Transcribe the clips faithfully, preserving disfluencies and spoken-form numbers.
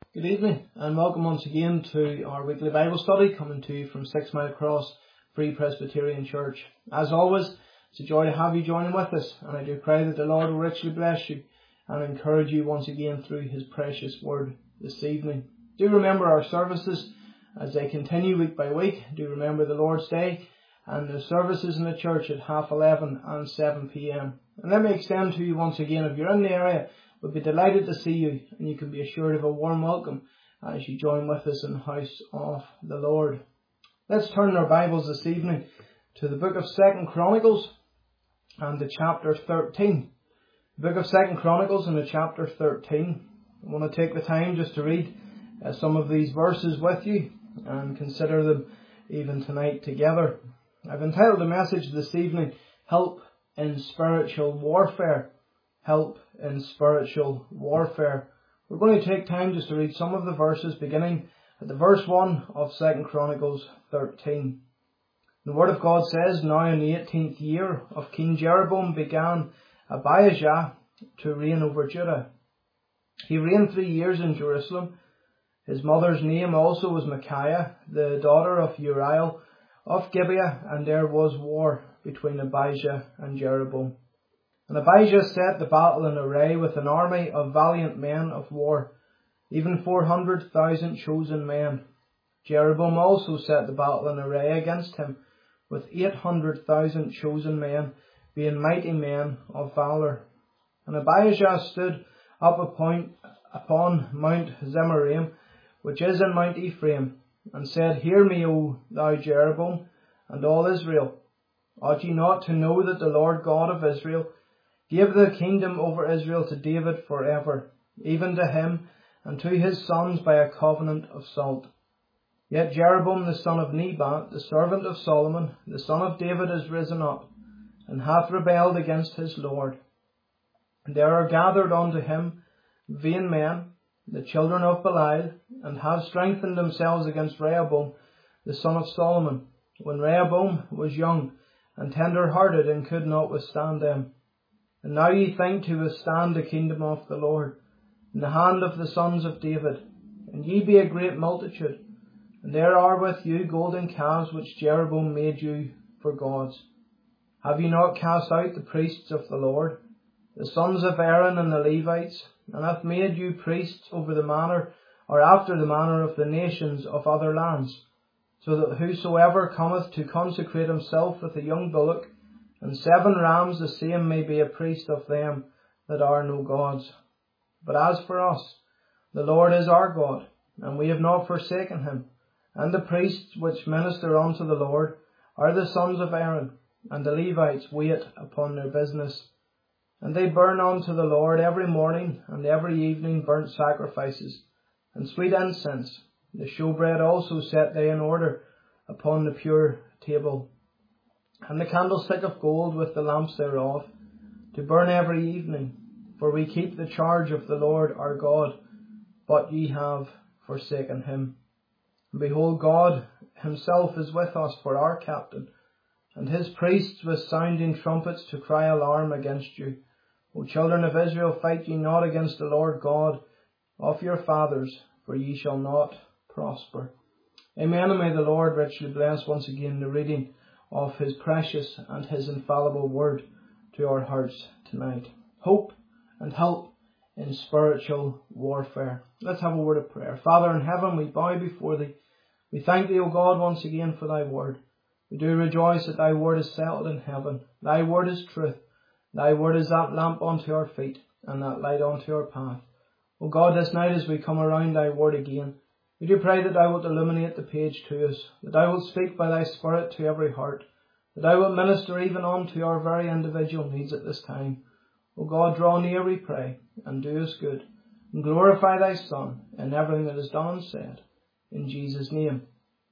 Good evening and welcome once again to our weekly Bible study coming to you from Six Mile Cross Free Presbyterian Church. As always, it's a joy to have you joining with us, and I do pray that the Lord will richly bless you and encourage you once again through His precious word this evening. Do remember our services as they continue week by week. Do remember the Lord's Day and the services in the church at half eleven and seven p.m. And let me extend to you once again, if you're in the area, we'll be delighted to see you, and you can be assured of a warm welcome as you join with us in the house of the Lord. Let's turn our Bibles this evening to the book of Second Chronicles and the chapter thirteen. The book of Second Chronicles and the chapter thirteen. I want to take the time just to read uh, some of these verses with you and consider them even tonight together. I've entitled the message this evening, Help in Spiritual Warfare. Help in spiritual warfare. We're going to take time just to read some of the verses beginning at the verse one of Second Chronicles thirteen. The Word of God says, Now in the eighteenth year of King Jeroboam began Abijah to reign over Judah. He reigned three years in Jerusalem. His mother's name also was Micaiah, the daughter of Uriel of Gibeah, and there was war between Abijah and Jeroboam. And Abijah set the battle in array with an army of valiant men of war, even four hundred thousand chosen men. Jeroboam also set the battle in array against him, with eight hundred thousand chosen men, being mighty men of valour. And Abijah stood up upon, upon Mount Zemaraim, which is in Mount Ephraim, and said, Hear me, O thou Jeroboam, and all Israel. Ought ye not to know that the Lord God of Israel gave the kingdom over Israel to David forever, even to him and to his sons by a covenant of salt? Yet Jeroboam the son of Nebat, the servant of Solomon, the son of David, is risen up, and hath rebelled against his Lord. And there are gathered unto him vain men, the children of Belial, and have strengthened themselves against Rehoboam the son of Solomon, when Rehoboam was young and tender-hearted, and could not withstand them. And now ye think to withstand the kingdom of the Lord in the hand of the sons of David. And ye be a great multitude, and there are with you golden calves which Jeroboam made you for gods. Have ye not cast out the priests of the Lord, the sons of Aaron and the Levites, and hath made you priests over the manner, or after the manner of the nations of other lands, so that whosoever cometh to consecrate himself with a young bullock, and seven rams, the same may be a priest of them that are no gods. But as for us, the Lord is our God, and we have not forsaken him. And the priests which minister unto the Lord are the sons of Aaron, and the Levites wait upon their business. And they burn unto the Lord every morning and every evening burnt sacrifices, and sweet incense. The showbread also set they in order upon the pure table, and the candlestick of gold with the lamps thereof, to burn every evening. For we keep the charge of the Lord our God, but ye have forsaken him. And behold, God himself is with us for our captain, and his priests with sounding trumpets to cry alarm against you. O children of Israel, fight ye not against the Lord God of your fathers, for ye shall not prosper. Amen, and may the Lord richly bless once again the reading of his precious and his infallible word to our hearts tonight. Hope and help in spiritual warfare. Let's have a word of prayer. Father in heaven, we bow before thee. We thank thee, O God, once again for thy word. We do rejoice that thy word is settled in heaven. Thy word is truth. Thy word is that lamp unto our feet and that light unto our path. O God, this night as we come around thy word again, we do pray that thou wilt illuminate the page to us, that thou wilt speak by thy Spirit to every heart, that thou wilt minister even unto our very individual needs at this time. O God, draw near, we pray, and do us good, and glorify thy Son in everything that is done and said. In Jesus' name,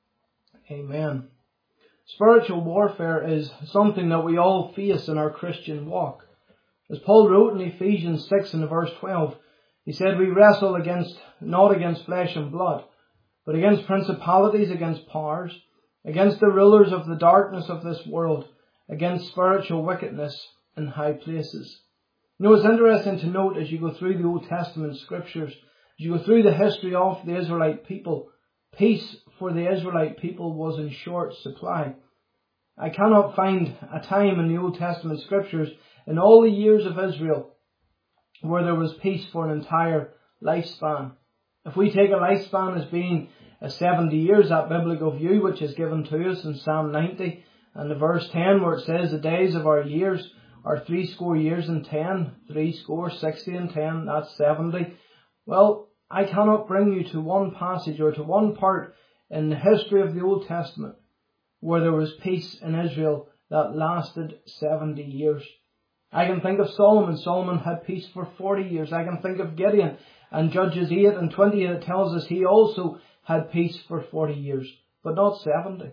amen. Spiritual warfare is something that we all face in our Christian walk. As Paul wrote in Ephesians six and verse twelve, he said, We wrestle against, not against flesh and blood, but against principalities, against powers, against the rulers of the darkness of this world, against spiritual wickedness in high places. You know, it's interesting to note as you go through the Old Testament scriptures As you go through the history of the Israelite people, peace for the Israelite people was in short supply. I cannot find a time in the Old Testament scriptures in all the years of Israel where there was peace for an entire lifespan. If we take a lifespan as being a seventy years, that biblical view which is given to us in Psalm ninety and the verse ten, where it says the days of our years are three score years and ten, three score, sixty and ten, that's seventy. Well, I cannot bring you to one passage or to one part in the history of the Old Testament where there was peace in Israel that lasted seventy years. I can think of Solomon. Solomon had peace for forty years. I can think of Gideon, and Judges eight and twenty, it tells us he also had peace for forty years, but not seventy.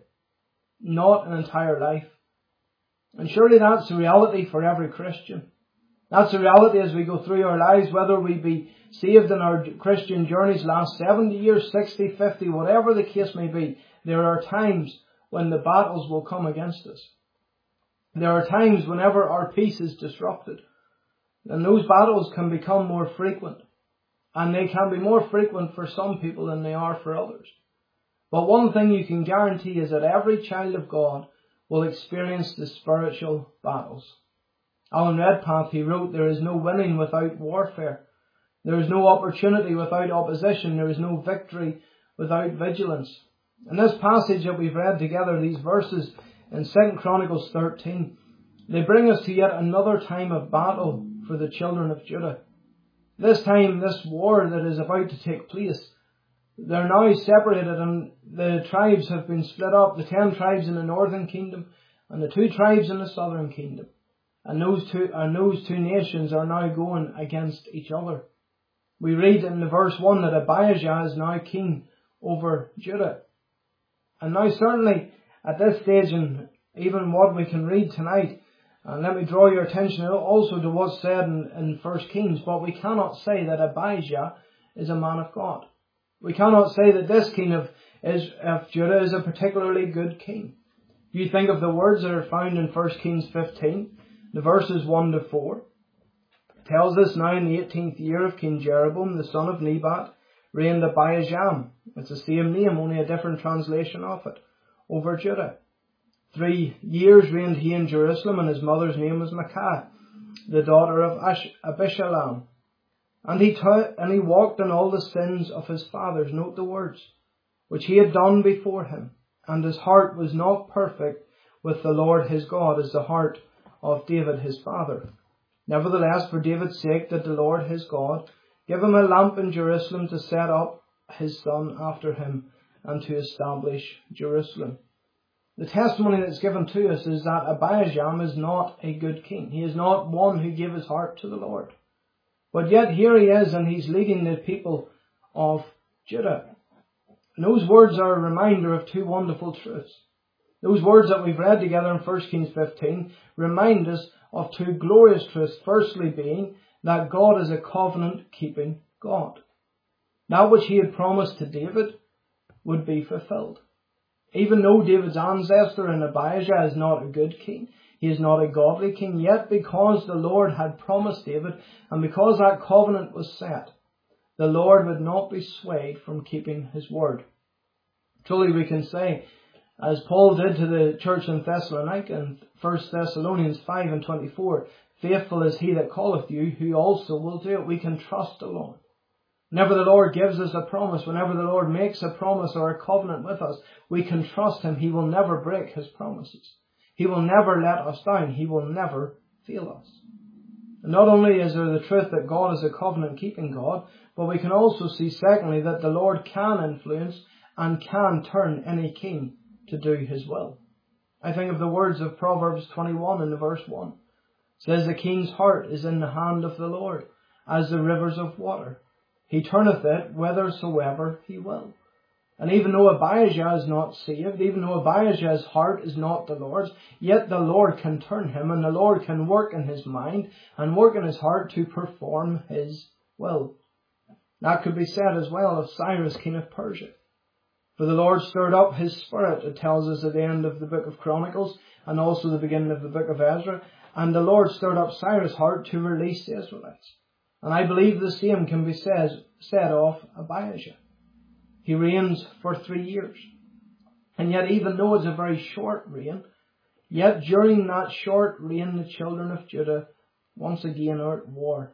Not an entire life. And surely that's the reality for every Christian. That's the reality as we go through our lives, whether we be saved in our Christian journeys last seventy years, sixty, fifty, whatever the case may be. There are times when the battles will come against us. There are times whenever our peace is disrupted. And those battles can become more frequent. And they can be more frequent for some people than they are for others. But one thing you can guarantee is that every child of God will experience the spiritual battles. Alan Redpath, he wrote, there is no winning without warfare. There is no opportunity without opposition. There is no victory without vigilance. In this passage that we've read together, these verses in Second Chronicles thirteen, they bring us to yet another time of battle for the children of Judah. This time, this war that is about to take place, they're now separated and the tribes have been split up. The ten tribes in the northern kingdom and the two tribes in the southern kingdom. And those two, and those two nations are now going against each other. We read in the verse one that Abijah is now king over Judah. And now certainly at this stage, and even what we can read tonight, and let me draw your attention also to what's said in, in First Kings, but we cannot say that Abijah is a man of God. We cannot say that this king of, is, of Judah is a particularly good king. If you think of the words that are found in First Kings fifteen, the verses one to four, it tells us, now in the eighteenth year of King Jeroboam, the son of Nebat, reigned Abijam. It's the same name, only a different translation of it, over Judah. Three years reigned he in Jerusalem, and his mother's name was Maacah, the daughter of Ash- Abishalom. And he, t- and he walked in all the sins of his fathers, note the words, which he had done before him. And his heart was not perfect with the Lord his God as the heart of David his father. Nevertheless, for David's sake did the Lord his God give him a lamp in Jerusalem to set up his son after him and to establish Jerusalem. The testimony that's given to us is that Abijam is not a good king. He is not one who gave his heart to the Lord. But yet here he is, and he's leading the people of Judah. And those words are a reminder of two wonderful truths. Those words that we've read together in First Kings fifteen remind us of two glorious truths. Firstly being that God is a covenant-keeping God. That which he had promised to David would be fulfilled. Even though David's ancestor in Abijah is not a good king, he is not a godly king, yet because the Lord had promised David, and because that covenant was set, the Lord would not be swayed from keeping his word. Truly we can say, as Paul did to the church in Thessalonica in First Thessalonians five and twenty-four, faithful is he that calleth you, who also will do it. We can trust the Lord. Whenever the Lord gives us a promise, whenever the Lord makes a promise or a covenant with us, we can trust him. He will never break his promises. He will never let us down. He will never fail us. And not only is there the truth that God is a covenant-keeping God, but we can also see, secondly, that the Lord can influence and can turn any king to do his will. I think of the words of Proverbs twenty-one in the verse one. It says, the king's heart is in the hand of the Lord, as the rivers of water. He turneth it whithersoever he will. And even though Abijah is not saved, even though Abijah's heart is not the Lord's, yet the Lord can turn him, and the Lord can work in his mind and work in his heart to perform his will. That could be said as well of Cyrus, king of Persia. For the Lord stirred up his spirit, it tells us at the end of the book of Chronicles, and also the beginning of the book of Ezra. And the Lord stirred up Cyrus' heart to release the Israelites. And I believe the same can be said, said of Abijah. He reigns for three years. And yet, even though it's a very short reign, yet during that short reign, the children of Judah once again are at war.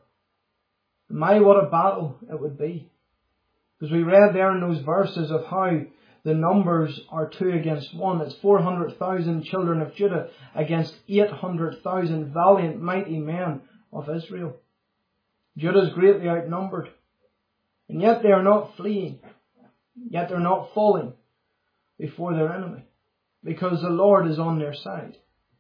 My, what a battle it would be. Because we read there in those verses of how the numbers are two against one. It's four hundred thousand children of Judah against eight hundred thousand valiant, mighty men of Israel. Judah is greatly outnumbered. And yet they are not fleeing. Yet they're not falling before their enemy. Because the Lord is on their side.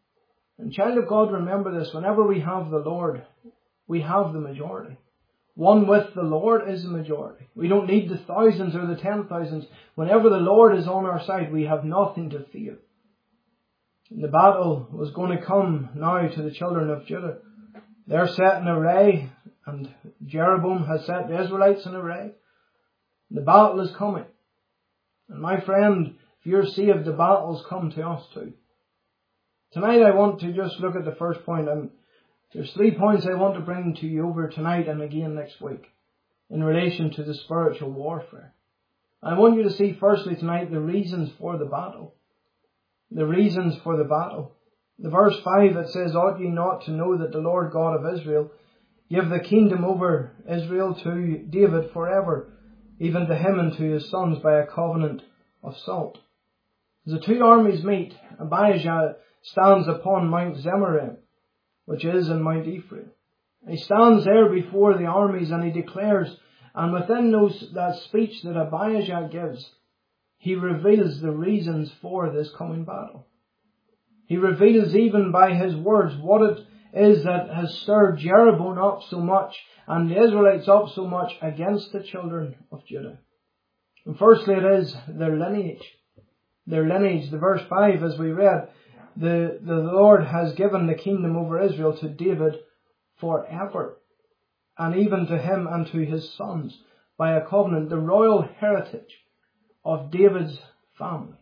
And child of God, remember this. Whenever we have the Lord, we have the majority. One with the Lord is the majority. We don't need the thousands or the ten thousands. Whenever the Lord is on our side, we have nothing to fear. And the battle was going to come now to the children of Judah. They're set in array, and Jeroboam has set the Israelites in array. The battle is coming. And my friend, if you're saved, the battles come to us too. Tonight I want to just look at the first point, and there's three points I want to bring to you over tonight and again next week in relation to the spiritual warfare. I want you to see firstly tonight the reasons for the battle. The reasons for the battle. The verse five, it says, "Ought ye not to know that the Lord God of Israel give the kingdom over Israel to David forever, even to him and to his sons by a covenant of salt." As the two armies meet, Abijah stands upon Mount Zemaraim, which is in Mount Ephraim. He stands there before the armies and he declares, and within those, that speech that Abijah gives, he reveals the reasons for this coming battle. He reveals even by his words what it is that has stirred Jeroboam up so much and the Israelites up so much against the children of Judah. And firstly it is their lineage. Their lineage. The verse five, as we read, the, the Lord has given the kingdom over Israel to David forever, and even to him and to his sons by a covenant. The royal heritage of David's family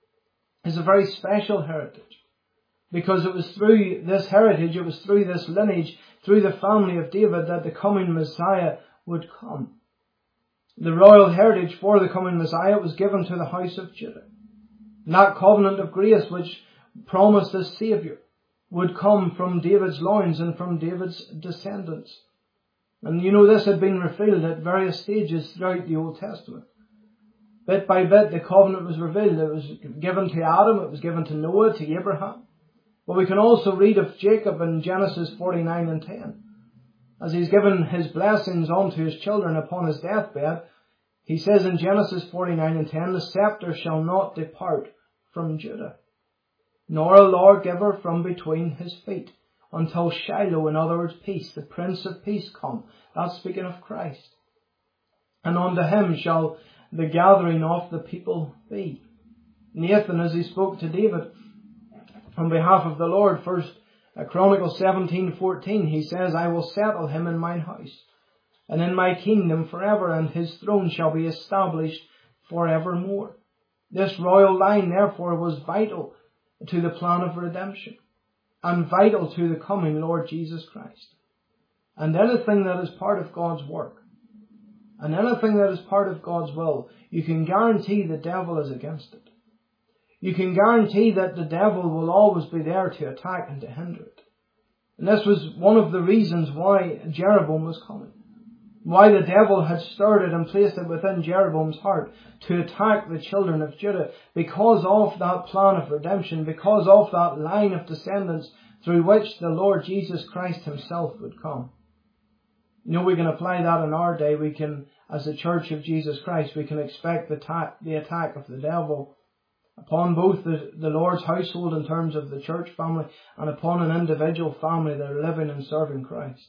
is a very special heritage, because it was through this heritage, it was through this lineage, through the family of David, that the coming Messiah would come. The royal heritage for the coming Messiah was given to the house of Judah. And that covenant of grace which promised a Saviour would come from David's loins and from David's descendants. And you know, this had been revealed at various stages throughout the Old Testament. Bit by bit the covenant was revealed. It was given to Adam, it was given to Noah, to Abraham. But we can also read of Jacob in Genesis forty-nine and ten. As he's given his blessings unto his children upon his deathbed, he says in Genesis forty-nine and ten, "The scepter shall not depart from Judah, nor a lawgiver from between his feet, until Shiloh," in other words, peace, the Prince of Peace, come. That's speaking of Christ. "And unto him shall the gathering of the people be." Nathan, as he spoke to David on behalf of the Lord, First Chronicles seventeen fourteen, he says, "I will settle him in mine house, and in my kingdom forever, and his throne shall be established forevermore." This royal line, therefore, was vital to the plan of redemption, and vital to the coming Lord Jesus Christ. And anything that is part of God's work, and anything that is part of God's will, you can guarantee the devil is against it. You can guarantee that the devil will always be there to attack and to hinder it. And this was one of the reasons why Jeroboam was coming. Why the devil had stirred it and placed it within Jeroboam's heart to attack the children of Judah, because of that plan of redemption, because of that line of descendants through which the Lord Jesus Christ himself would come. You know, we can apply that in our day. We can, as the Church of Jesus Christ, we can expect the attack, the attack of the devil upon both the, the Lord's household in terms of the church family, and upon an individual family that are living and serving Christ.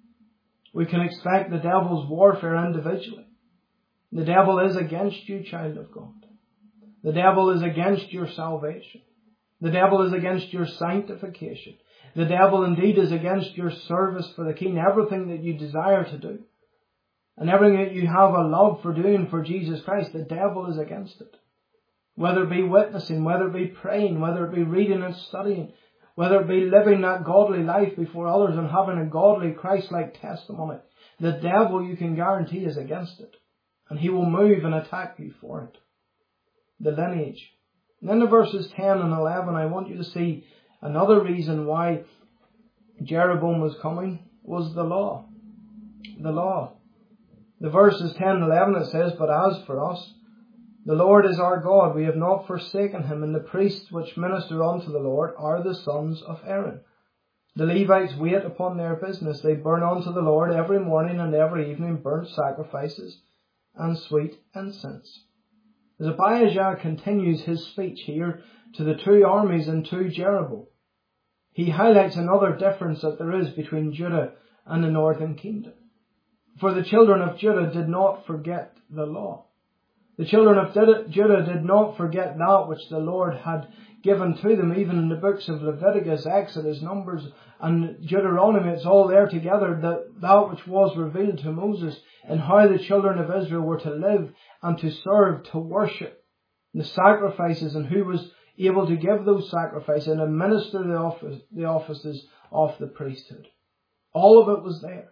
We can expect the devil's warfare individually. The devil is against you, child of God. The devil is against your salvation. The devil is against your sanctification. The devil indeed is against your service for the King, everything that you desire to do. And everything that you have a love for doing for Jesus Christ, the devil is against it. Whether it be witnessing, whether it be praying, whether it be reading and studying, whether it be living that godly life before others and having a godly Christ-like testimony, the devil, you can guarantee, is against it. And he will move and attack you for it. The lineage. And then in verses ten and eleven, I want you to see another reason why Jeroboam was coming was the law. The law. The verses ten and eleven, it says, "But as for us, the Lord is our God, we have not forsaken him, and the priests which minister unto the Lord are the sons of Aaron. The Levites wait upon their business. They burn unto the Lord every morning and every evening burnt sacrifices and sweet incense." As Abijah continues his speech here to the two armies and to Jeroboam, he highlights another difference that there is between Judah and the northern kingdom. For the children of Judah did not forget the law. The children of Judah did not forget that which the Lord had given to them, even in the books of Leviticus, Exodus, Numbers, and Deuteronomy. It's all there together, that, that which was revealed to Moses, and how the children of Israel were to live and to serve, to worship, the sacrifices, and who was able to give those sacrifices and administer the, office, the offices of the priesthood. All of it was there.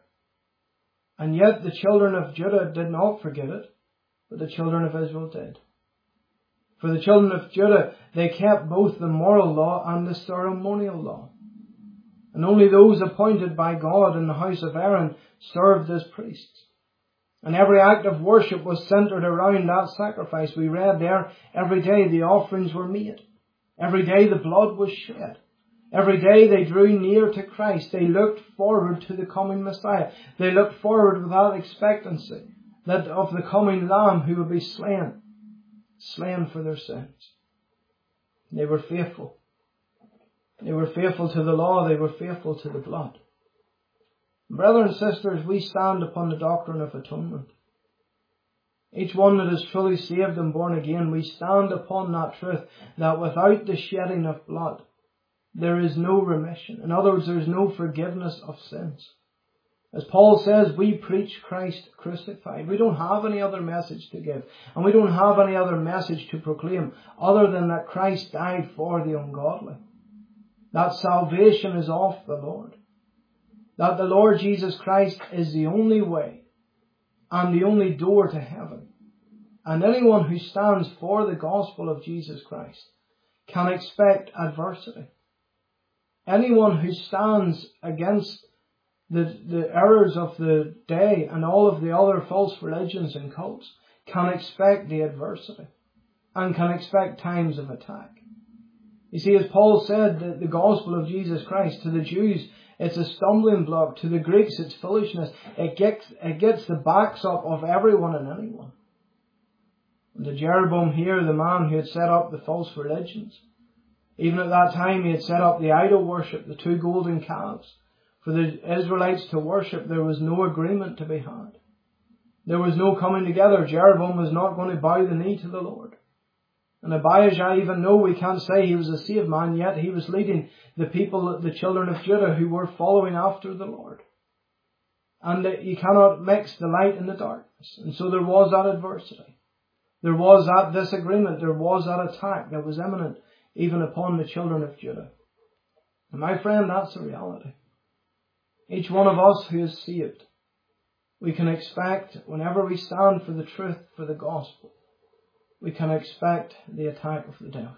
And yet the children of Judah did not forget it, but the children of Israel did. For the children of Judah, they kept both the moral law and the ceremonial law. And only those appointed by God in the house of Aaron served as priests. And every act of worship was centered around that sacrifice. We read there, every day the offerings were made. Every day the blood was shed. Every day they drew near to Christ. They looked forward to the coming Messiah. They looked forward without expectancy that of the coming Lamb who would be slain, slain for their sins. They were faithful. They were faithful to the law. They were faithful to the blood. Brothers and sisters, we stand upon the doctrine of atonement. Each one that is truly saved and born again, we stand upon that truth that without the shedding of blood, there is no remission. In other words, there is no forgiveness of sins. As Paul says, we preach Christ crucified. We don't have any other message to give. And we don't have any other message to proclaim other than that Christ died for the ungodly. That salvation is of the Lord. That the Lord Jesus Christ is the only way and the only door to heaven. And anyone who stands for the gospel of Jesus Christ can expect adversity. Anyone who stands against The, the errors of the day and all of the other false religions and cults can expect the adversity and can expect times of attack. You see, as Paul said, the, the gospel of Jesus Christ, to the Jews it's a stumbling block, to the Greeks it's foolishness. It gets, it gets the backs up of everyone and anyone. And to Jeroboam here, the man who had set up the false religions, even at that time he had set up the idol worship, the two golden calves. For the Israelites to worship, there was no agreement to be had. There was no coming together. Jeroboam was not going to bow the knee to the Lord. And Abijah, even though we can't say he was a saved man, yet he was leading the people, the children of Judah, who were following after the Lord. And you cannot mix the light and the darkness. And so there was that adversity. There was that disagreement. There was that attack that was imminent even upon the children of Judah. And my friend, that's the reality. Each one of us who is saved, we can expect, whenever we stand for the truth, for the gospel, we can expect the attack of the devil.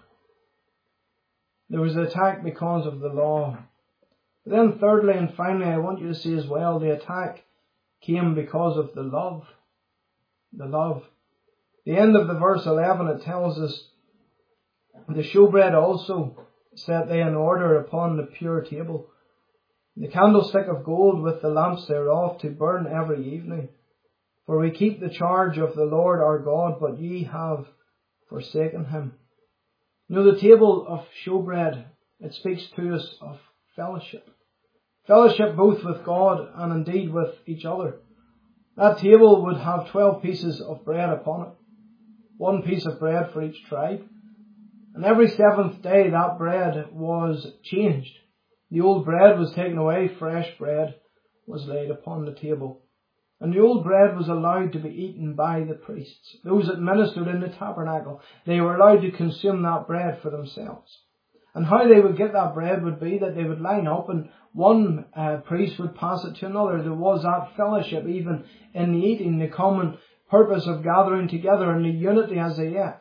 There was an attack because of the law. But then thirdly and finally, I want you to see as well, the attack came because of the love. The love. The end of the verse eleven, it tells us, the showbread also set they in order upon the pure table. The candlestick of gold with the lamps thereof to burn every evening. For we keep the charge of the Lord our God, but ye have forsaken him. You know, the table of showbread, it speaks to us of fellowship. Fellowship both with God and indeed with each other. That table would have twelve pieces of bread upon it. One piece of bread for each tribe. And every seventh day that bread was changed. The old bread was taken away, fresh bread was laid upon the table. And the old bread was allowed to be eaten by the priests. Those that ministered in the tabernacle, they were allowed to consume that bread for themselves. And how they would get that bread would be that they would line up and one uh, priest would pass it to another. There was that fellowship even in the eating, the common purpose of gathering together and the unity as they ate.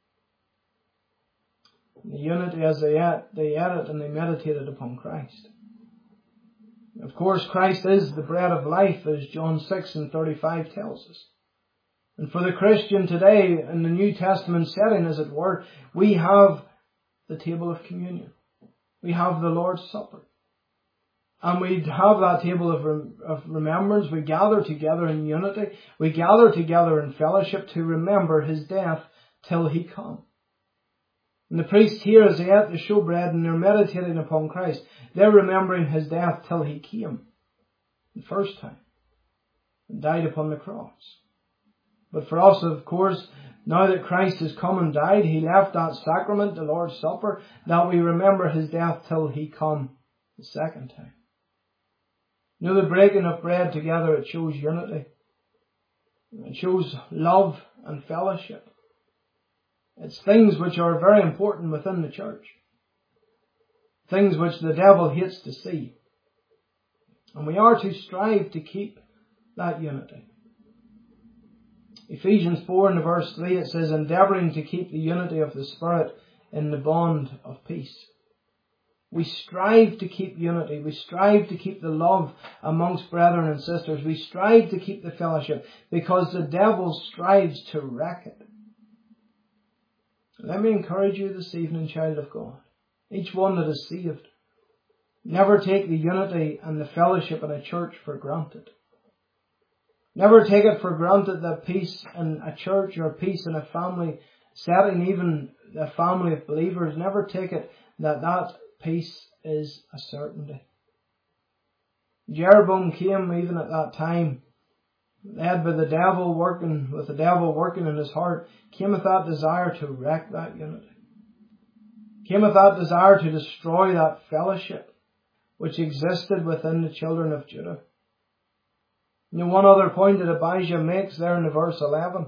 The unity as they ate, they ate it and they meditated upon Christ. Of course, Christ is the bread of life, as John six and thirty-five tells us. And for the Christian today, in the New Testament setting, as it were, we have the table of communion. We have the Lord's Supper. And we have that table of, rem- of remembrance. We gather together in unity. We gather together in fellowship to remember His death till He come. And the priests here, as they ate the showbread and they're meditating upon Christ, they're remembering His death till He came the first time and died upon the cross. But for us, of course, now that Christ has come and died, He left that sacrament, the Lord's Supper, that we remember His death till He come the second time. You know, the breaking of bread together, it shows unity. It shows love and fellowship. It's things which are very important within the church. Things which the devil hates to see. And we are to strive to keep that unity. Ephesians four and verse three, it says, endeavouring to keep the unity of the Spirit in the bond of peace. We strive to keep unity. We strive to keep the love amongst brethren and sisters. We strive to keep the fellowship because the devil strives to wreck it. Let me encourage you this evening, child of God, each one that is saved, never take the unity and the fellowship in a church for granted. Never take it for granted that peace in a church or peace in a family setting, even a family of believers, never take it that that peace is a certainty. Jeroboam came even at that time, led by the devil working, with the devil working in his heart, came with that desire to wreck that unity. Came with that desire to destroy that fellowship which existed within the children of Judah. You know, one other point that Abijah makes there in the verse eleven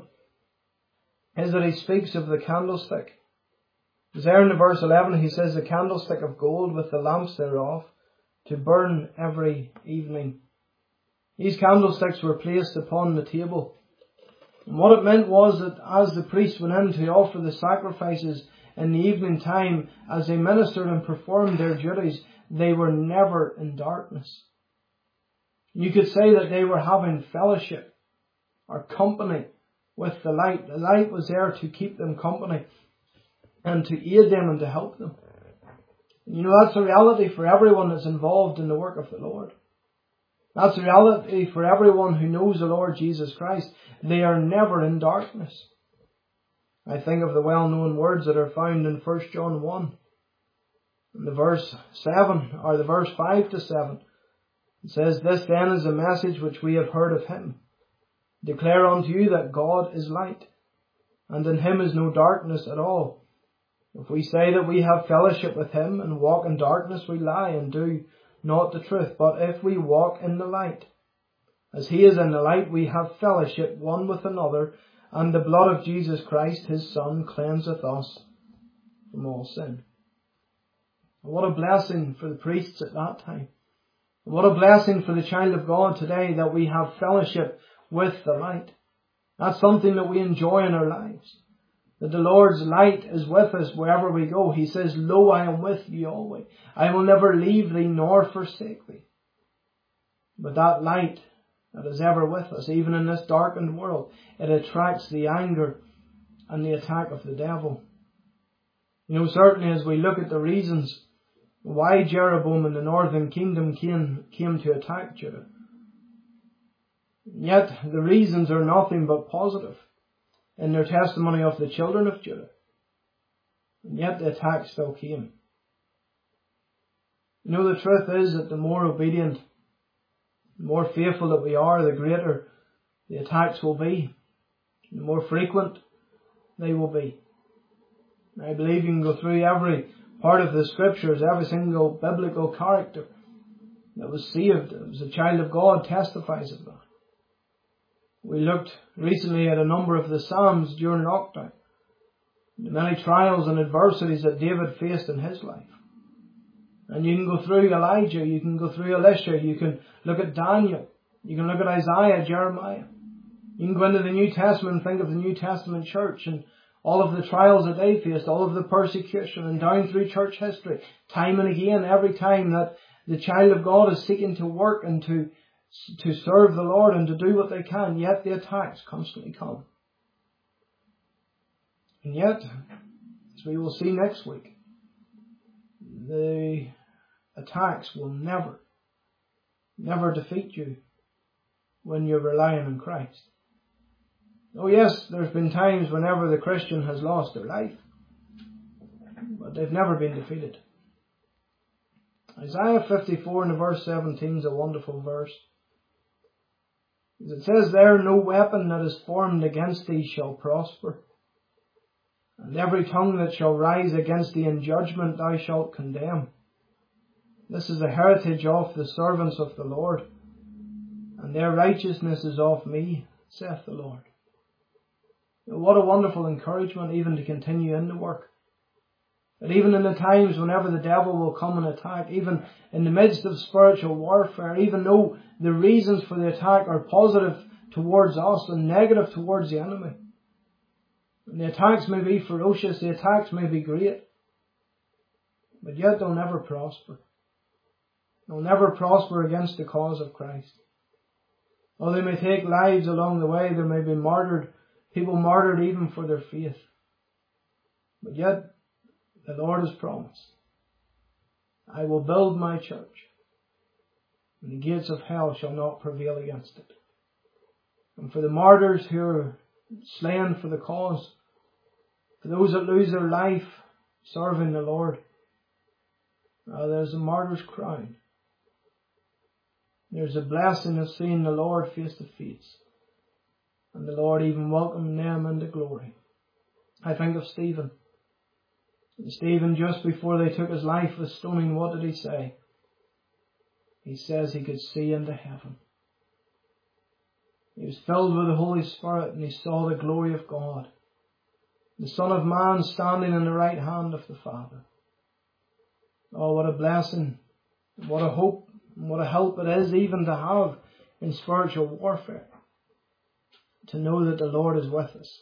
is that he speaks of the candlestick. There in the verse eleven he says, the candlestick of gold with the lamps thereof to burn every evening. These candlesticks were placed upon the table. And what it meant was that as the priests went in to offer the sacrifices in the evening time, as they ministered and performed their duties, they were never in darkness. You could say that they were having fellowship or company with the light. The light was there to keep them company and to aid them and to help them. You know, that's a reality for everyone that's involved in the work of the Lord. That's a reality for everyone who knows the Lord Jesus Christ. They are never in darkness. I think of the well-known words that are found in First John one. In the verse seven, or the verse five to seven. It says, this then is the message which we have heard of Him. Declare unto you that God is light, and in Him is no darkness at all. If we say that we have fellowship with Him and walk in darkness, we lie and do not the truth. But if we walk in the light, as He is in the light, we have fellowship one with another, and the blood of Jesus Christ, His Son, cleanseth us from all sin. What a blessing for the priests at that time. What a blessing for the child of God today that we have fellowship with the light. That's something that we enjoy in our lives. That the Lord's light is with us wherever we go. He says, lo, I am with you always. I will never leave thee nor forsake thee. But that light that is ever with us, even in this darkened world, it attracts the anger and the attack of the devil. You know, certainly as we look at the reasons why Jeroboam and the northern kingdom came, came to attack Judah, yet the reasons are nothing but positive in their testimony of the children of Judah. And yet the attack still came. You know, the truth is that the more obedient, the more faithful that we are, the greater the attacks will be. The more frequent they will be. I believe you can go through every part of the scriptures, every single biblical character that was saved, that was a child of God, testifies of that. We looked recently at a number of the Psalms during lockdown, the many trials and adversities that David faced in his life. And you can go through Elijah, you can go through Elisha, you can look at Daniel, you can look at Isaiah, Jeremiah. You can go into the New Testament and think of the New Testament church and all of the trials that they faced, all of the persecution, and down through church history, time and again, every time that the child of God is seeking to work and to, to serve the Lord and to do what they can, yet the attacks constantly come. And yet, as we will see next week, the attacks will never, never defeat you when you're relying on Christ. Oh yes, there's been times whenever the Christian has lost their life, but they've never been defeated. Isaiah fifty-four and verse seventeen is a wonderful verse. It says there, no weapon that is formed against thee shall prosper, and every tongue that shall rise against thee in judgment thou shalt condemn. This is the heritage of the servants of the Lord, and their righteousness is of me, saith the Lord. What a wonderful encouragement even to continue in the work. That even in the times whenever the devil will come and attack, even in the midst of spiritual warfare, even though the reasons for the attack are positive towards us and negative towards the enemy, and the attacks may be ferocious, the attacks may be great, but yet they'll never prosper. They'll never prosper against the cause of Christ. Or they may take lives along the way, they may be martyred, people martyred even for their faith. But yet, the Lord has promised, I will build my church, and the gates of hell shall not prevail against it. And for the martyrs who are slain for the cause, for those that lose their life serving the Lord, uh, there's a martyr's crown. There's a blessing of seeing the Lord face to face, and the Lord even welcoming them into glory. I think of Stephen. And Stephen, just before they took his life with stoning, what did he say? He says he could see into heaven. He was filled with the Holy Spirit and he saw the glory of God. The Son of Man standing in the right hand of the Father. Oh, what a blessing, what a hope, and what a help it is even to have in spiritual warfare. To know that the Lord is with us.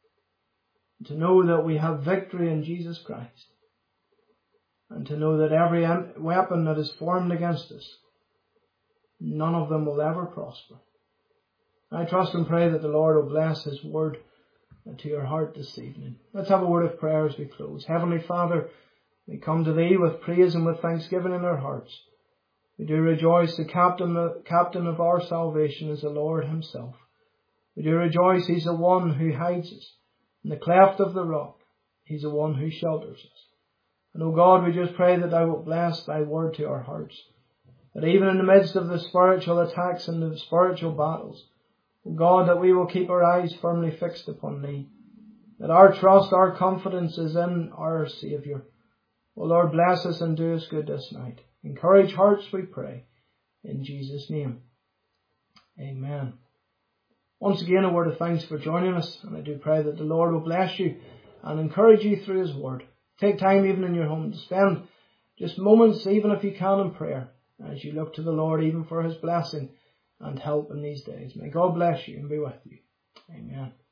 To know that we have victory in Jesus Christ. And to know that every weapon that is formed against us, none of them will ever prosper. I trust and pray that the Lord will bless His word to your heart this evening. Let's have a word of prayer as we close. Heavenly Father, we come to Thee with praise and with thanksgiving in our hearts. We do rejoice the captain, the captain of our salvation is the Lord Himself. We do rejoice He's the one who hides us in the cleft of the rock. He's the one who shelters us. And O God, we just pray that Thou wilt bless Thy word to our hearts. That even in the midst of the spiritual attacks and the spiritual battles, O God, that we will keep our eyes firmly fixed upon Thee. That our trust, our confidence is in our Saviour. O Lord, bless us and do us good this night. Encourage hearts, we pray. In Jesus' name. Amen. Once again, a word of thanks for joining us, and I do pray that the Lord will bless you and encourage you through His word. Take time even in your home to spend just moments, even if you can, in prayer, as you look to the Lord even for His blessing and help in these days. May God bless you and be with you. Amen.